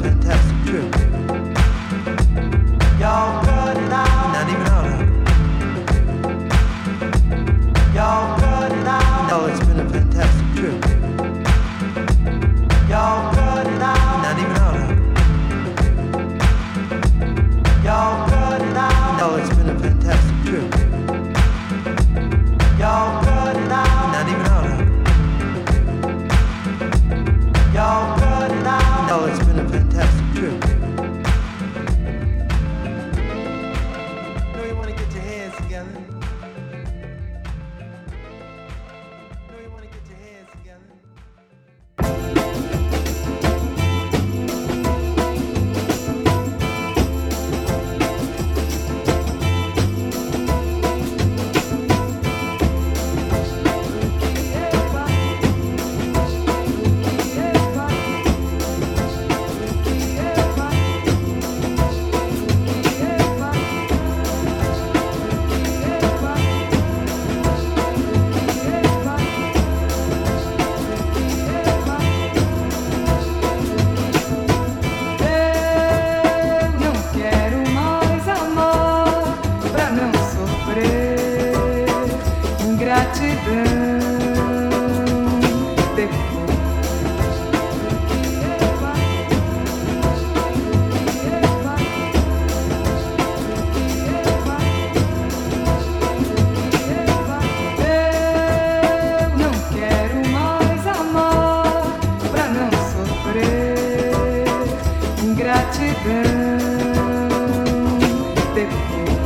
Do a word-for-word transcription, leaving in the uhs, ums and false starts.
fantastic trip. Y'all cut it out. Not even all of it. Y'all cut it out. Oh, it's been a fantastic trip. Y'all cut it out. Not even all of it. Y'all cut it out. Oh, it's been a fantastic trip. Y'all cut it out. Not even all of it. Y'all cut it out. Oh, it's been a fantastic trip. Know you wanna get your hands together. Know you wanna get your hands together. Gratidão, depois.